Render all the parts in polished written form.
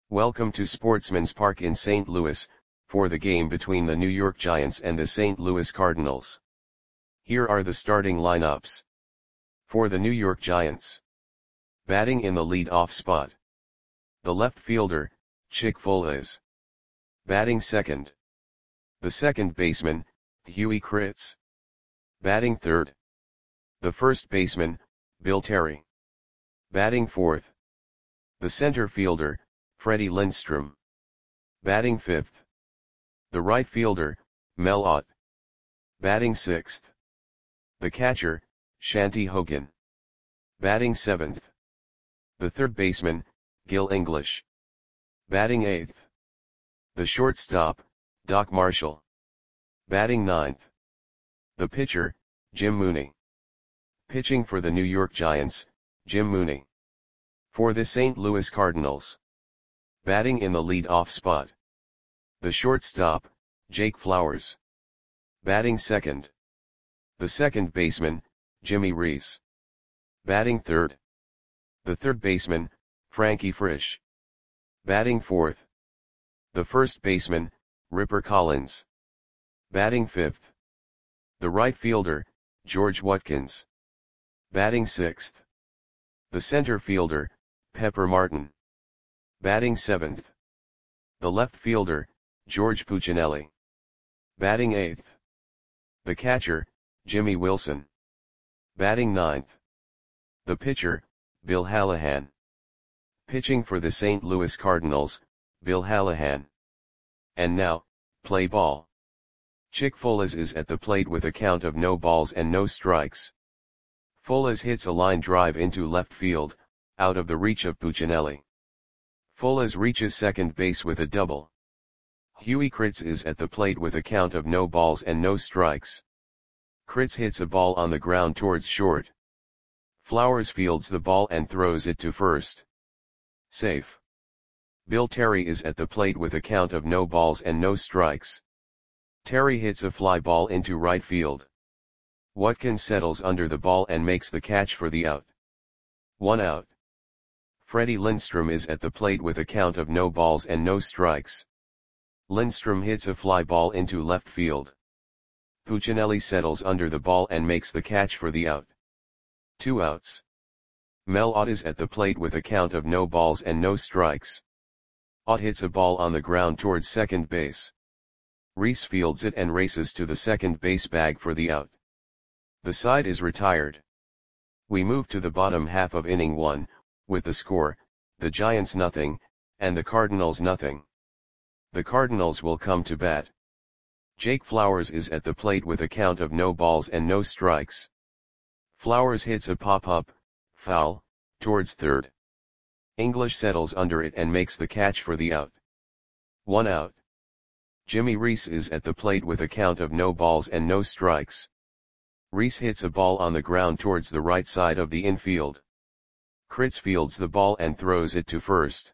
Welcome to Sportsman's Park in St. Louis, for the game between the New York Giants and the St. Louis Cardinals. Here are the starting lineups. For the New York Giants. Batting in the lead-off spot. The left fielder, Chick Foales. Batting second. The second baseman, Huey Kritz. Batting third. The first baseman, Bill Terry. Batting fourth. The center fielder, Freddie Lindstrom. Batting fifth. The right fielder, Mel Ott. Batting sixth. The catcher, Shanty Hogan. Batting seventh. The third baseman, Gil English. Batting eighth. The shortstop, Doc Marshall. Batting ninth. The pitcher, Jim Mooney. Pitching for the New York Giants, Jim Mooney. For the St. Louis Cardinals. Batting in the lead-off spot. The shortstop, Jake Flowers. Batting second. The second baseman, Jimmy Reese. Batting third. The third baseman, Frankie Frisch. Batting fourth. The first baseman, Ripper Collins. Batting fifth. The right fielder, George Watkins. Batting sixth. The center fielder, Pepper Martin. Batting seventh. The left fielder, George Puccinelli. Batting eighth. The catcher, Jimmy Wilson. Batting ninth. The pitcher, Bill Hallahan. Pitching for the St. Louis Cardinals, Bill Hallahan. And now, play ball. Chick Foales is at the plate with a count of no balls and no strikes. Foales hits a line drive into left field, out of the reach of Puccinelli. Foales reaches second base with a double. Huey Kritz is at the plate with a count of no balls and no strikes. Kritz hits a ball on the ground towards short. Flowers fields the ball and throws it to first. Safe. Bill Terry is at the plate with a count of no balls and no strikes. Terry hits a fly ball into right field. Watkins settles under the ball and makes the catch for the out. 1 out. Freddie Lindstrom is at the plate with a count of no balls and no strikes. Lindstrom hits a fly ball into left field. Puccinelli settles under the ball and makes the catch for the out. 2 outs. Mel Ott is at the plate with a count of no balls and no strikes. Ott hits a ball on the ground towards second base. Reese fields it and races to the second base bag for the out. The side is retired. We move to the bottom half of inning 1, with the score, the Giants nothing, and the Cardinals nothing. The Cardinals will come to bat. Jake Flowers is at the plate with a count of no balls and no strikes. Flowers hits a pop-up, foul, towards third. English settles under it and makes the catch for the out. 1 out. Jimmy Reese is at the plate with a count of no balls and no strikes. Reese hits a ball on the ground towards the right side of the infield. Kritz fields the ball and throws it to first.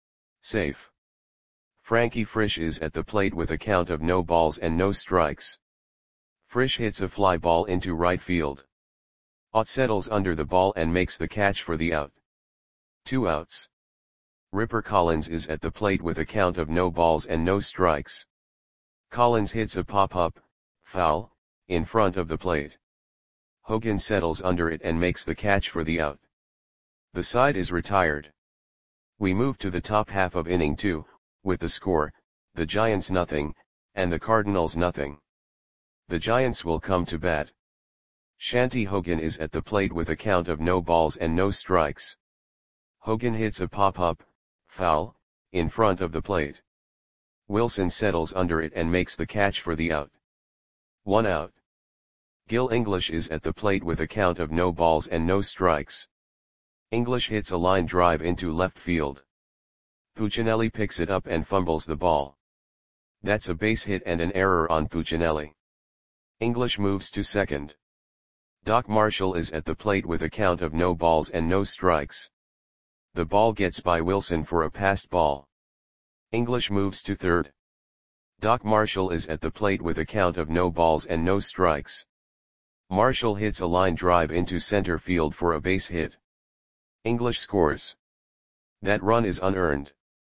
Safe. Frankie Frisch is at the plate with a count of no balls and no strikes. Frisch hits a fly ball into right field. Ott settles under the ball and makes the catch for the out. 2 outs. Ripper Collins is at the plate with a count of no balls and no strikes. Collins hits a pop-up, foul, in front of the plate. Hogan settles under it and makes the catch for the out. The side is retired. We move to the top half of inning 2, with the score, the Giants nothing, and the Cardinals nothing. The Giants will come to bat. Shanty Hogan is at the plate with a count of no balls and no strikes. Hogan hits a pop-up, foul, in front of the plate. Wilson settles under it and makes the catch for the out. 1 out. Gil English is at the plate with a count of no balls and no strikes. English hits a line drive into left field. Puccinelli picks it up and fumbles the ball. That's a base hit and an error on Puccinelli. English moves to second. Doc Marshall is at the plate with a count of no balls and no strikes. The ball gets by Wilson for a passed ball. English moves to third. Doc Marshall is at the plate with a count of no balls and no strikes. Marshall hits a line drive into center field for a base hit. English scores. That run is unearned.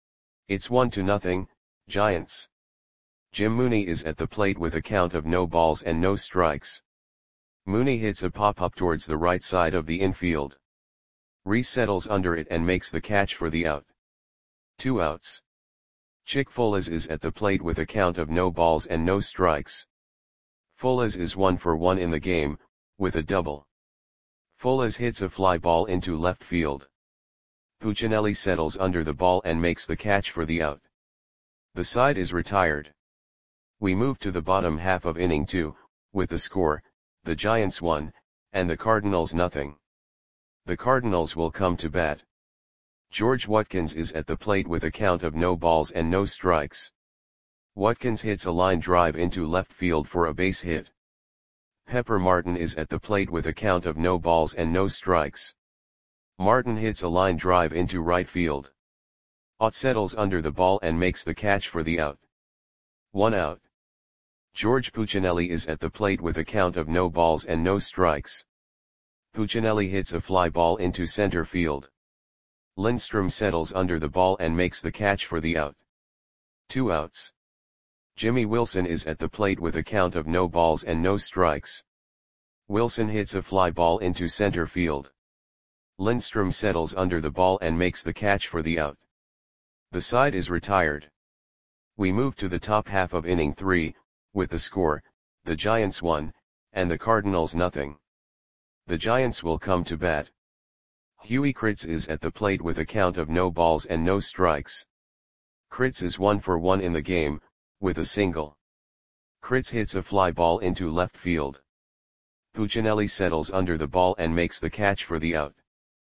It's 1-0, Giants. Jim Mooney is at the plate with a count of no balls and no strikes. Mooney hits a pop-up towards the right side of the infield. Reese settles under it and makes the catch for the out. 2 outs. Chick Folas is at the plate with a count of no balls and no strikes. Folas is 1-for-1 in the game, with a double. Folas hits a fly ball into left field. Puccinelli settles under the ball and makes the catch for the out. The side is retired. We move to the bottom half of inning 2, with the score, the Giants 1, and the Cardinals nothing. The Cardinals will come to bat. George Watkins is at the plate with a count of no balls and no strikes. Watkins hits a line drive into left field for a base hit. Pepper Martin is at the plate with a count of no balls and no strikes. Martin hits a line drive into right field. Ott settles under the ball and makes the catch for the out. 1 out. George Puccinelli is at the plate with a count of no balls and no strikes. Puccinelli hits a fly ball into center field. Lindstrom settles under the ball and makes the catch for the out. 2 outs. Jimmy Wilson is at the plate with a count of no balls and no strikes. Wilson hits a fly ball into center field. Lindstrom settles under the ball and makes the catch for the out. The side is retired. We move to the top half of inning 3, with the score, the Giants 1, and the Cardinals nothing. The Giants will come to bat. Huey Kritz is at the plate with a count of no balls and no strikes. Kritz is 1-for-1 in the game, with a single. Kritz hits a fly ball into left field. Puccinelli settles under the ball and makes the catch for the out.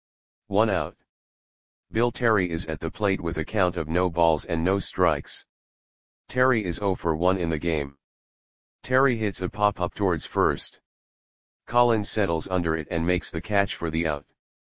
1 out. Bill Terry is at the plate with a count of no balls and no strikes. Terry is 0-for-1 in the game. Terry hits a pop-up towards first. Collins settles under it and makes the catch for the out.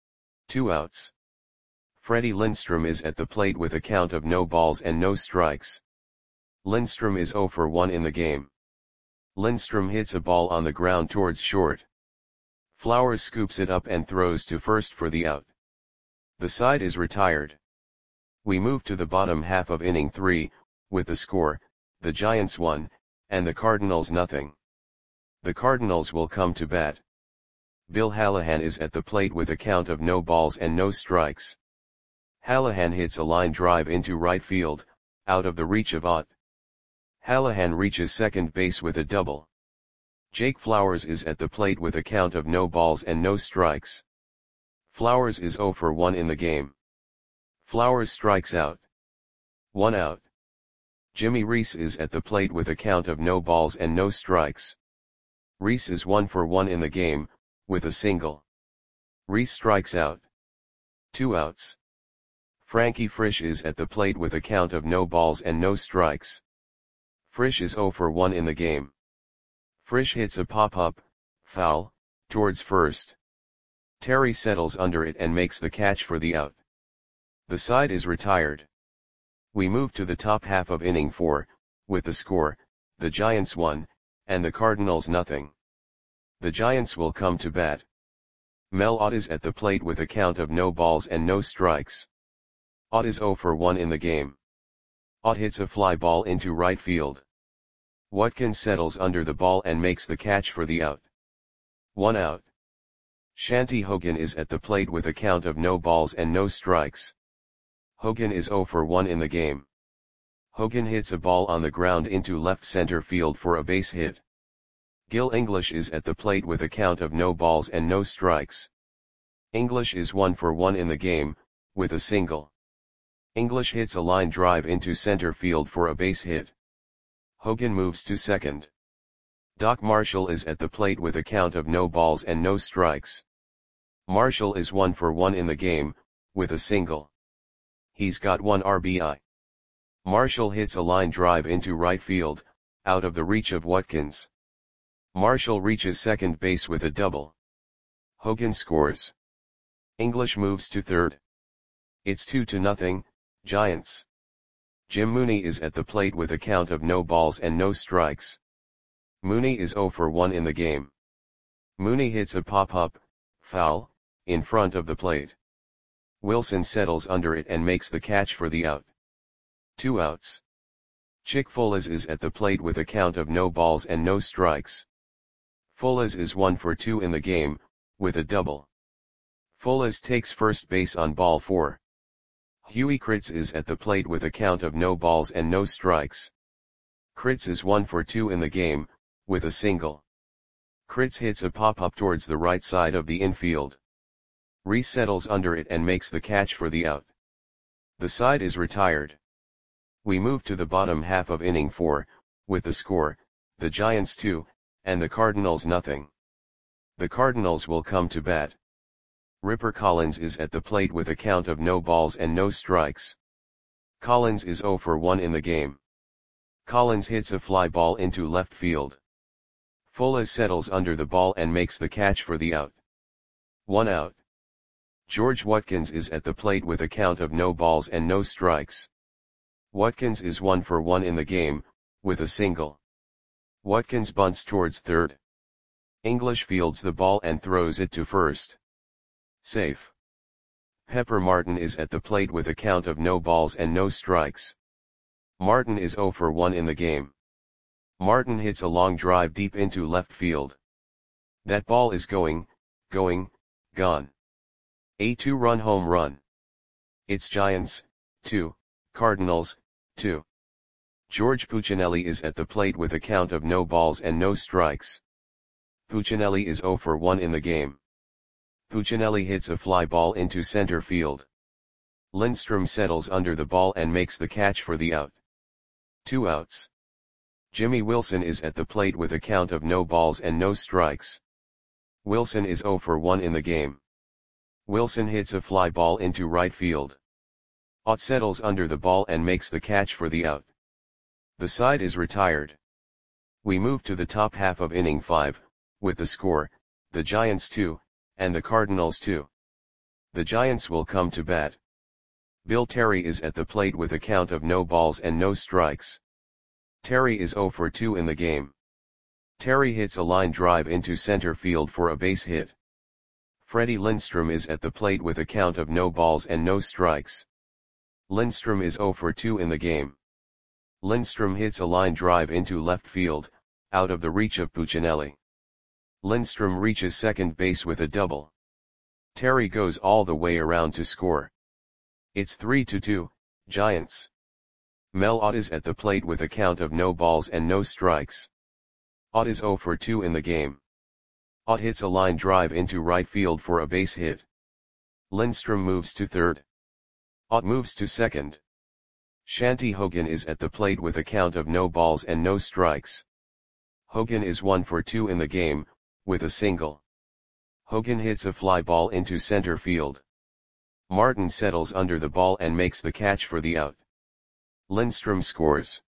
2 outs. Freddie Lindstrom is at the plate with a count of no balls and no strikes. Lindstrom is 0-for-1 in the game. Lindstrom hits a ball on the ground towards short. Flowers scoops it up and throws to first for the out. The side is retired. We move to the bottom half of inning 3, with the score, the Giants 1, and the Cardinals nothing. The Cardinals will come to bat. Bill Hallahan is at the plate with a count of no balls and no strikes. Hallahan hits a line drive into right field, out of the reach of Ott. Hallahan reaches second base with a double. Jake Flowers is at the plate with a count of no balls and no strikes. Flowers is 0-for-1 in the game. Flowers strikes out. 1 out. Jimmy Reese is at the plate with a count of no balls and no strikes. Reese is 1-for-1 in the game, with a single. Reese strikes out. 2 outs. Frankie Frisch is at the plate with a count of no balls and no strikes. Frisch is 0-for-1 in the game. Frisch hits a pop-up, foul, towards first. Terry settles under it and makes the catch for the out. The side is retired. We move to the top half of inning 4, with the score, the Giants 1, and the Cardinals nothing. The Giants will come to bat. Mel Ott is at the plate with a count of no balls and no strikes. Ott is 0-for-1 in the game. Ott hits a fly ball into right field. Watkins settles under the ball and makes the catch for the out. 1 out. Shanty Hogan is at the plate with a count of no balls and no strikes. Hogan is 0-for-1 in the game. Hogan hits a ball on the ground into left center field for a base hit. Gil English is at the plate with a count of no balls and no strikes. English is 1-for-1 in the game, with a single. English hits a line drive into center field for a base hit. Hogan moves to second. Doc Marshall is at the plate with a count of no balls and no strikes. Marshall is 1-for-1 in the game, with a single. He's got 1 RBI. Marshall hits a line drive into right field, out of the reach of Watkins. Marshall reaches second base with a double. Hogan scores. English moves to third. It's 2-0, Giants. Jim Mooney is at the plate with a count of no balls and no strikes. Mooney is 0-for-1 in the game. Mooney hits a pop-up, foul, in front of the plate. Wilson settles under it and makes the catch for the out. 2 outs. Chick Folas is at the plate with a count of no balls and no strikes. Folas is 1 for 2 in the game, with a double. Folas takes first base on ball 4. Huey Kritz is at the plate with a count of no balls and no strikes. Kritz is 1 for 2 in the game, with a single. Kritz hits a pop-up towards the right side of the infield. Reese settles under it and makes the catch for the out. The side is retired. We move to the bottom half of inning 4, with the score, the Giants 2, and the Cardinals nothing. The Cardinals will come to bat. Ripper Collins is at the plate with a count of no balls and no strikes. Collins is 0 for 1 in the game. Collins hits a fly ball into left field. Folas settles under the ball and makes the catch for the out. 1 out. George Watkins is at the plate with a count of no balls and no strikes. Watkins is 1 for 1 in the game, with a single. Watkins bunts towards third. English fields the ball and throws it to first. Safe. Pepper Martin is at the plate with a count of no balls and no strikes. Martin is 0 for 1 in the game. Martin hits a long drive deep into left field. That ball is gone. A 2-run home run. It's Giants, 2, Cardinals, 2. George Puccinelli is at the plate with a count of no balls and no strikes. Puccinelli is 0 for 1 in the game. Puccinelli hits a fly ball into center field. Lindstrom settles under the ball and makes the catch for the out. 2 outs. Jimmy Wilson is at the plate with a count of no balls and no strikes. Wilson is 0 for 1 in the game. Wilson hits a fly ball into right field. Ott settles under the ball and makes the catch for the out. The side is retired. We move to the top half of inning 5, with the score, the Giants 2, and the Cardinals 2. The Giants will come to bat. Bill Terry is at the plate with a count of no balls and no strikes. Terry is 0 for 2 in the game. Terry hits a line drive into center field for a base hit. Freddie Lindstrom is at the plate with a count of no balls and no strikes. Lindstrom is 0 for 2 in the game. Lindstrom hits a line drive into left field, out of the reach of Puccinelli. Lindstrom reaches second base with a double. Terry goes all the way around to score. It's 3-2, Giants. Mel Ott is at the plate with a count of no balls and no strikes. Ott is 0 for 2 in the game. Ott hits a line drive into right field for a base hit. Lindstrom moves to third. Ott moves to second. Shanty Hogan is at the plate with a count of no balls and no strikes. Hogan is 1 for 2 in the game, with a single. Hogan hits a fly ball into center field. Martin settles under the ball and makes the catch for the out. Lindstrom scores.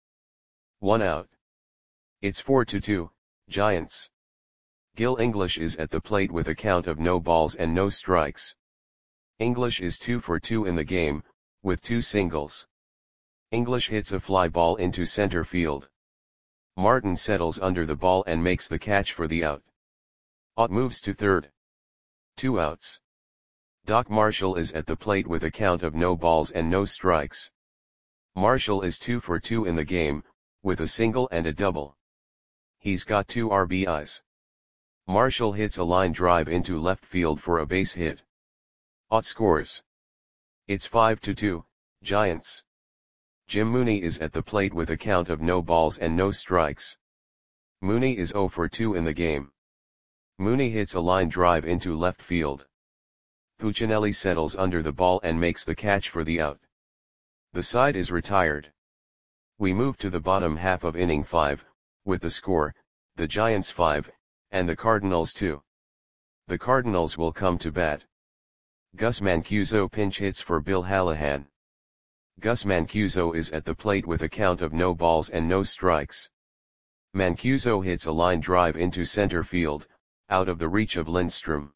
1 out. It's 4-2, Giants. Gil English is at the plate with a count of no balls and no strikes. English is 2 for 2 in the game, with 2 singles. English hits a fly ball into center field. Martin settles under the ball and makes the catch for the out. Ott moves to third. 2 outs. Doc Marshall is at the plate with a count of no balls and no strikes. Marshall is 2 for 2 in the game, with a single and a double. He's got 2 RBIs. Marshall hits a line drive into left field for a base hit. Ott scores. It's 5-2, Giants. Jim Mooney is at the plate with a count of no balls and no strikes. Mooney is 0 for 2 in the game. Mooney hits a line drive into left field. Puccinelli settles under the ball and makes the catch for the out. The side is retired. We move to the bottom half of inning 5, with the score, the Giants 5, and the Cardinals 2. The Cardinals will come to bat. Gus Mancuso pinch hits for Bill Hallahan. Gus Mancuso is at the plate with a count of no balls and no strikes. Mancuso hits a line drive into center field, out of the reach of Lindstrom.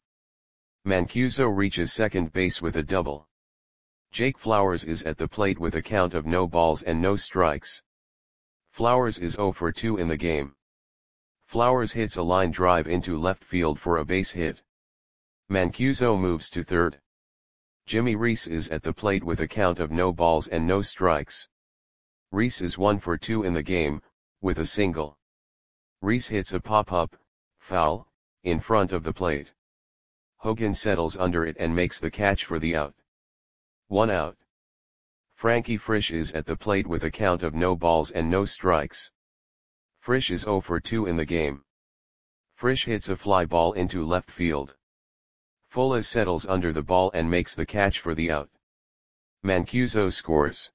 Mancuso reaches second base with a double. Jake Flowers is at the plate with a count of no balls and no strikes. Flowers is 0 for 2 in the game. Flowers hits a line drive into left field for a base hit. Mancuso moves to third. Jimmy Reese is at the plate with a count of no balls and no strikes. Reese is 1 for 2 in the game, with a single. Reese hits a pop-up, foul, in front of the plate. Hogan settles under it and makes the catch for the out. 1 out. Frankie Frisch is at the plate with a count of no balls and no strikes. Frisch is 0 for 2 in the game. Frisch hits a fly ball into left field. Fuller settles under the ball and makes the catch for the out. Mancuso scores.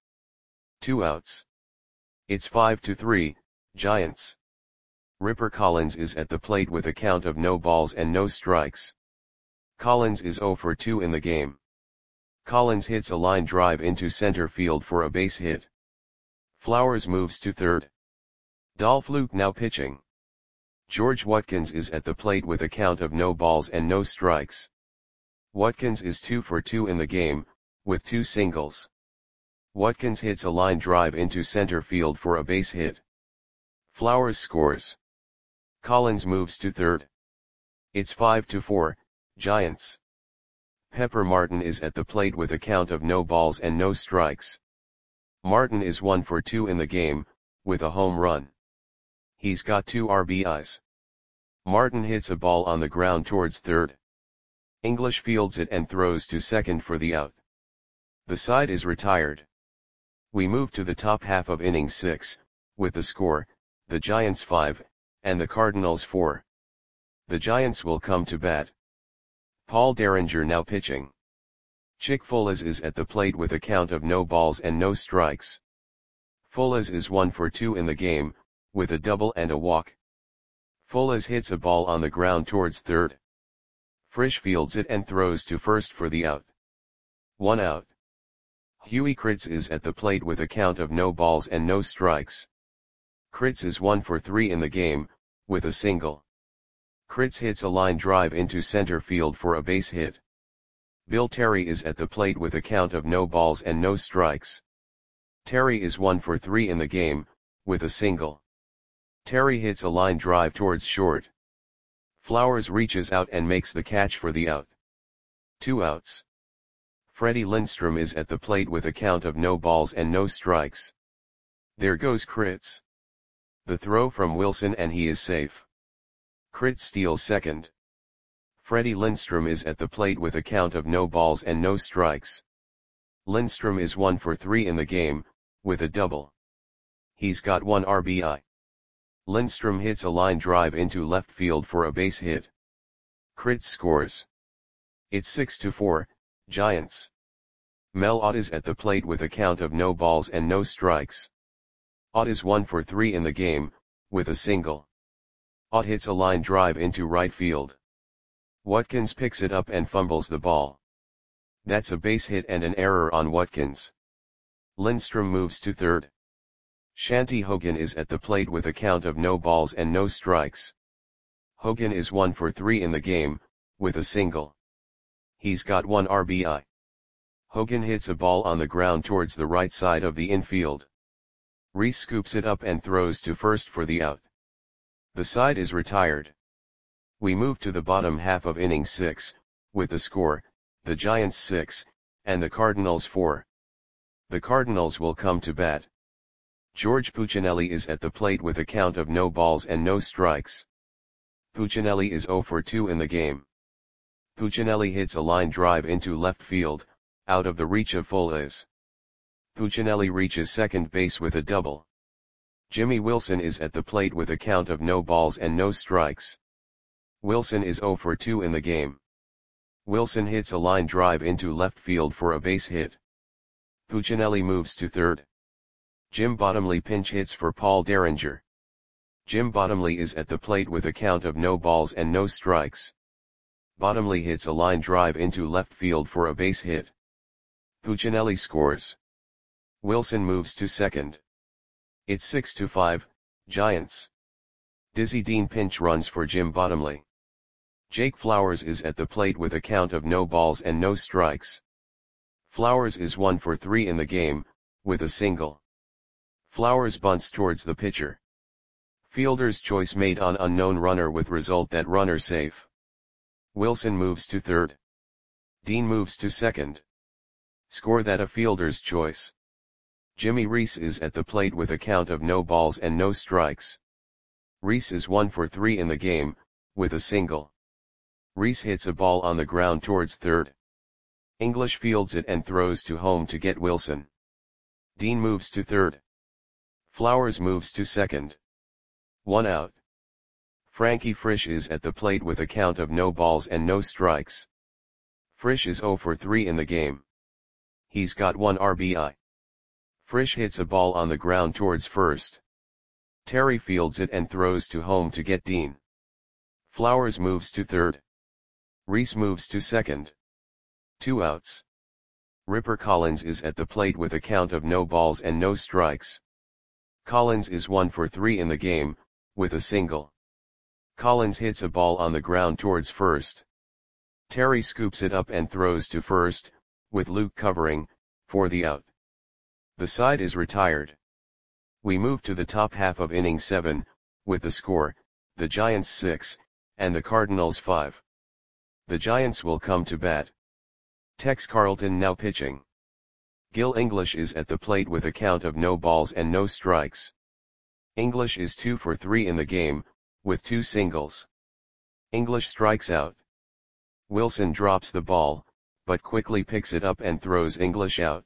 2 outs. It's 5-3, Giants. Ripper Collins is at the plate with a count of no balls and no strikes. Collins is 0 for 2 in the game. Collins hits a line drive into center field for a base hit. Flowers moves to third. Dolph Luke now pitching. George Watkins is at the plate with a count of no balls and no strikes. Watkins is 2 for 2 in the game, with 2 singles. Watkins hits a line drive into center field for a base hit. Flowers scores. Collins moves to third. It's 5-4, Giants. Pepper Martin is at the plate with a count of no balls and no strikes. Martin is 1 for 2 in the game, with a home run. He's got 2 RBIs. Martin hits a ball on the ground towards third. English fields it and throws to second for the out. The side is retired. We move to the top half of inning 6, with the score, the Giants 5, and the Cardinals 4. The Giants will come to bat. Paul Derringer now pitching. Chick Fullers is at the plate with a count of no balls and no strikes. Fullers is 1 for 2 in the game, with a double and a walk. Fullers hits a ball on the ground towards third. Frisch fields it and throws to first for the out. 1 out. Huey Kritz is at the plate with a count of no balls and no strikes. Kritz is 1 for 3 in the game, with a single. Kritz hits a line drive into center field for a base hit. Bill Terry is at the plate with a count of no balls and no strikes. Terry is 1 for 3 in the game, with a single. Terry hits a line drive towards short. Flowers reaches out and makes the catch for the out. 2 outs. Freddie Lindstrom is at the plate with a count of no balls and no strikes. There goes Kritz. The throw from Wilson and he is safe. Kritz steals second. Freddie Lindstrom is at the plate with a count of no balls and no strikes. Lindstrom is 1 for 3 in the game, with a double. He's got 1 RBI. Lindstrom hits a line drive into left field for a base hit. Kritz scores. It's 6-4, Giants. Mel Ott is at the plate with a count of no balls and no strikes. Ott is 1 for 3 in the game, with a single. Ott hits a line drive into right field. Watkins picks it up and fumbles the ball. That's a base hit and an error on Watkins. Lindstrom moves to third. Shanty Hogan is at the plate with a count of no balls and no strikes. Hogan is 1 for 3 in the game, with a single. He's got 1 RBI. Hogan hits a ball on the ground towards the right side of the infield. Reese scoops it up and throws to first for the out. The side is retired. We move to the bottom half of inning 6, with the score, the Giants 6, and the Cardinals 4. The Cardinals will come to bat. George Puccinelli is at the plate with a count of no balls and no strikes. Puccinelli is 0 for 2 in the game. Puccinelli hits a line drive into left field, out of the reach of Fullers. Puccinelli reaches second base with a double. Jimmy Wilson is at the plate with a count of no balls and no strikes. Wilson is 0 for 2 in the game. Wilson hits a line drive into left field for a base hit. Puccinelli moves to third. Jim Bottomley pinch hits for Paul Derringer. Jim Bottomley is at the plate with a count of no balls and no strikes. Bottomley hits a line drive into left field for a base hit. Puccinelli scores. Wilson moves to second. It's 6-5, Giants. Dizzy Dean pinch runs for Jim Bottomley. Jake Flowers is at the plate with a count of no balls and no strikes. Flowers is 1 for 3 in the game, with a single. Flowers bunts towards the pitcher. Fielder's choice made on unknown runner with result that runner safe. Wilson moves to third. Dean moves to second. Score that a fielder's choice. Jimmy Reese is at the plate with a count of no balls and no strikes. Reese is 1 for 3 in the game, with a single. Reese hits a ball on the ground towards third. English fields it and throws to home to get Wilson. Dean moves to third. Flowers moves to second. 1 out. Frankie Frisch is at the plate with a count of no balls and no strikes. Frisch is 0 for 3 in the game. He's got 1 RBI. Frisch hits a ball on the ground towards first. Terry fields it and throws to home to get Dean. Flowers moves to third. Reese moves to second. 2 outs. Ripper Collins is at the plate with a count of no balls and no strikes. Collins is 1 for 3 in the game, with a single. Collins hits a ball on the ground towards first. Terry scoops it up and throws to first, with Luke covering, for the out. The side is retired. We move to the top half of inning 7, with the score, the Giants 6, and the Cardinals 5. The Giants will come to bat. Tex Carlton now pitching. Gil English is at the plate with a count of no balls and no strikes. English is 2 for 3 in the game, with 2 singles. English strikes out. Wilson drops the ball, but quickly picks it up and throws English out.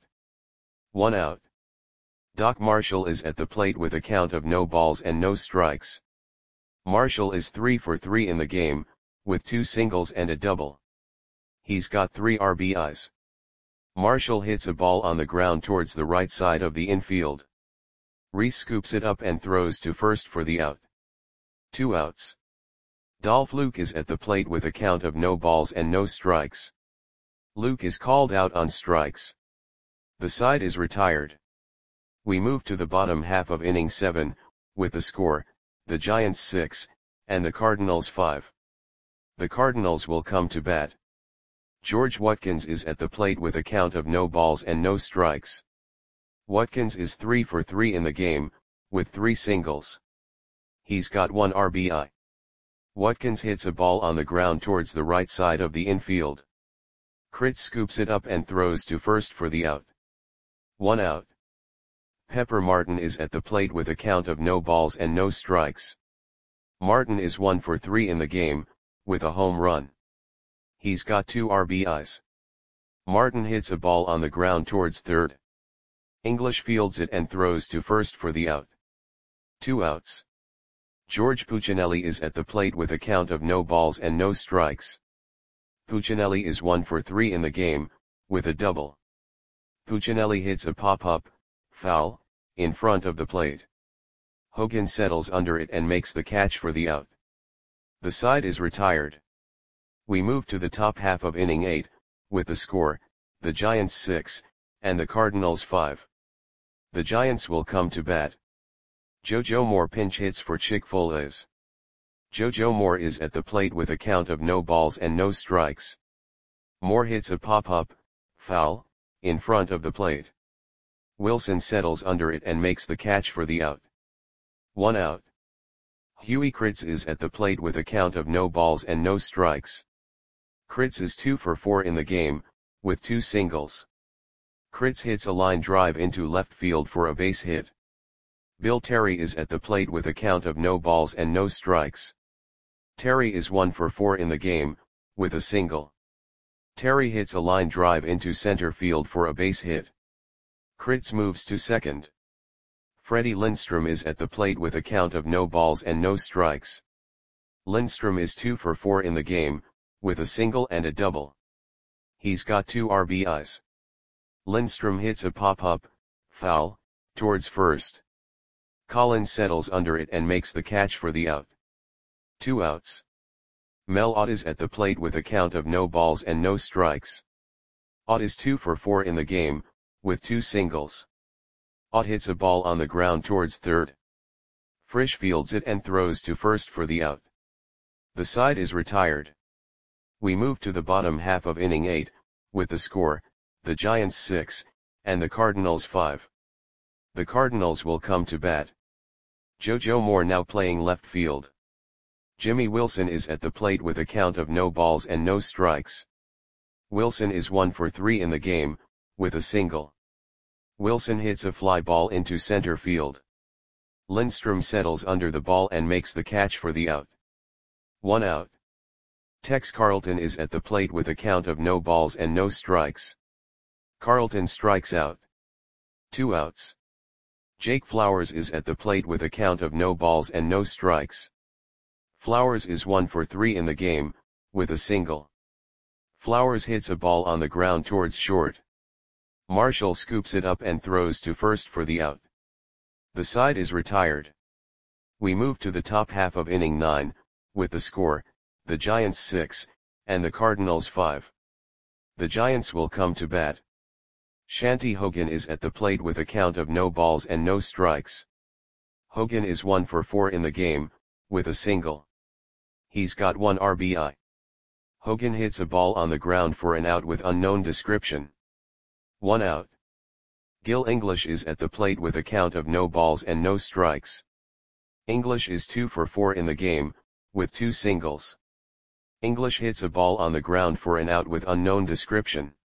1 out. Doc Marshall is at the plate with a count of no balls and no strikes. Marshall is 3 for 3 in the game, with 2 singles and a double. He's got 3 RBIs. Marshall hits a ball on the ground towards the right side of the infield. Reese scoops it up and throws to first for the out. 2 outs. Dolph Luke is at the plate with a count of no balls and no strikes. Luke is called out on strikes. The side is retired. We move to the bottom half of inning 7, with the score, the Giants 6, and the Cardinals 5. The Cardinals will come to bat. George Watkins is at the plate with a count of no balls and no strikes. Watkins is 3 for 3 in the game, with 3 singles. He's got 1 RBI. Watkins hits a ball on the ground towards the right side of the infield. Kritz scoops it up and throws to first for the out. 1 out. Pepper Martin is at the plate with a count of no balls and no strikes. Martin is 1 for 3 in the game, with a home run. He's got 2 RBIs. Martin hits a ball on the ground towards third. English fields it and throws to first for the out. 2 outs. George Puccinelli is at the plate with a count of no balls and no strikes. Puccinelli is 1 for 3 in the game, with a double. Puccinelli hits a pop-up, foul, in front of the plate. Hogan settles under it and makes the catch for the out. The side is retired. We move to the top half of inning 8, with the score, the Giants 6, and the Cardinals 5. The Giants will come to bat. JoJo Moore pinch hits for Chick-fil-A's. JoJo Moore is at the plate with a count of no balls and no strikes. Moore hits a pop-up, foul, in front of the plate. Wilson settles under it and makes the catch for the out. 1 out. Huey Kritz is at the plate with a count of no balls and no strikes. Kritz is 2 for 4 in the game, with 2 singles. Kritz hits a line drive into left field for a base hit. Bill Terry is at the plate with a count of no balls and no strikes. Terry is 1 for 4 in the game, with a single. Terry hits a line drive into center field for a base hit. Kritz moves to second. Freddie Lindstrom is at the plate with a count of no balls and no strikes. Lindstrom is 2 for 4 in the game, with a single and a double. He's got 2 RBIs. Lindstrom hits a pop-up, foul, towards first. Collins settles under it and makes the catch for the out. 2 outs. Mel Ott is at the plate with a count of no balls and no strikes. Ott is 2 for 4 in the game, with 2 singles. Ott hits a ball on the ground towards third. Frisch fields it and throws to first for the out. The side is retired. We move to the bottom half of inning 8, with the score, the Giants 6, and the Cardinals 5. The Cardinals will come to bat. JoJo Moore now playing left field. Jimmy Wilson is at the plate with a count of no balls and no strikes. Wilson is 1 for 3 in the game, with a single. Wilson hits a fly ball into center field. Lindstrom settles under the ball and makes the catch for the out. 1 out. Tex Carlton is at the plate with a count of no balls and no strikes. Carlton strikes out. 2 outs. Jake Flowers is at the plate with a count of no balls and no strikes. Flowers is 1 for 3 in the game, with a single. Flowers hits a ball on the ground towards short. Marshall scoops it up and throws to first for the out. The side is retired. We move to the top half of inning 9, with the score, the Giants 6, and the Cardinals 5. The Giants will come to bat. Shanty Hogan is at the plate with a count of no balls and no strikes. Hogan is 1 for 4 in the game, with a single. He's got 1 RBI. Hogan hits a ball on the ground for an out with unknown description. 1 out. Gil English is at the plate with a count of no balls and no strikes. English is 2 for 4 in the game, with 2 singles. English hits a ball on the ground for an out with unknown description.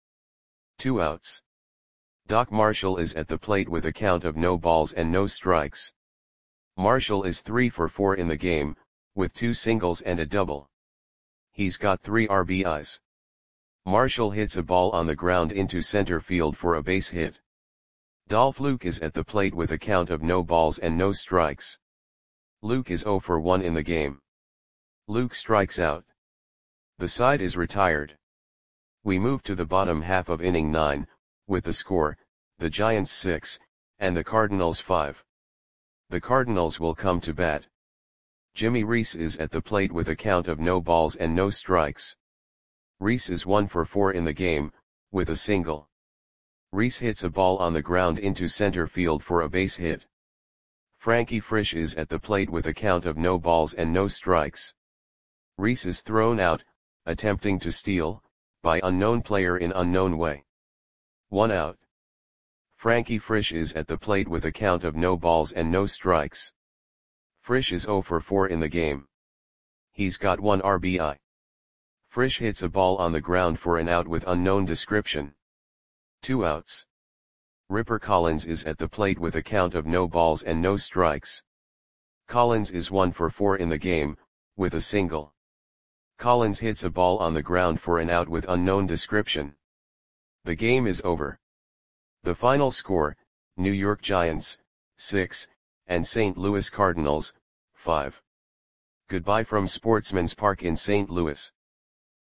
2 outs. Doc Marshall is at the plate with a count of no balls and no strikes. Marshall is 3 for 4 in the game, with 2 singles and a double. He's got 3 RBIs. Marshall hits a ball on the ground into center field for a base hit. Dolph Luke is at the plate with a count of no balls and no strikes. Luke is 0 for 1 in the game. Luke strikes out. The side is retired. We move to the bottom half of inning 9, with the score, the Giants 6, and the Cardinals 5. The Cardinals will come to bat. Jimmy Reese is at the plate with a count of no balls and no strikes. Reese is 1 for 4 in the game, with a single. Reese hits a ball on the ground into center field for a base hit. Frankie Frisch is at the plate with a count of no balls and no strikes. Reese is thrown out, attempting to steal, by unknown player in unknown way. 1 out. Frankie Frisch is at the plate with a count of no balls and no strikes. Frisch is 0 for 4 in the game. He's got 1 RBI. Frisch hits a ball on the ground for an out with unknown description. 2 outs. Ripper Collins is at the plate with a count of no balls and no strikes. Collins is 1 for 4 in the game, with a single. Collins hits a ball on the ground for an out with unknown description. The game is over. The final score, New York Giants, 6, and St. Louis Cardinals, 5. Goodbye from Sportsman's Park in St. Louis.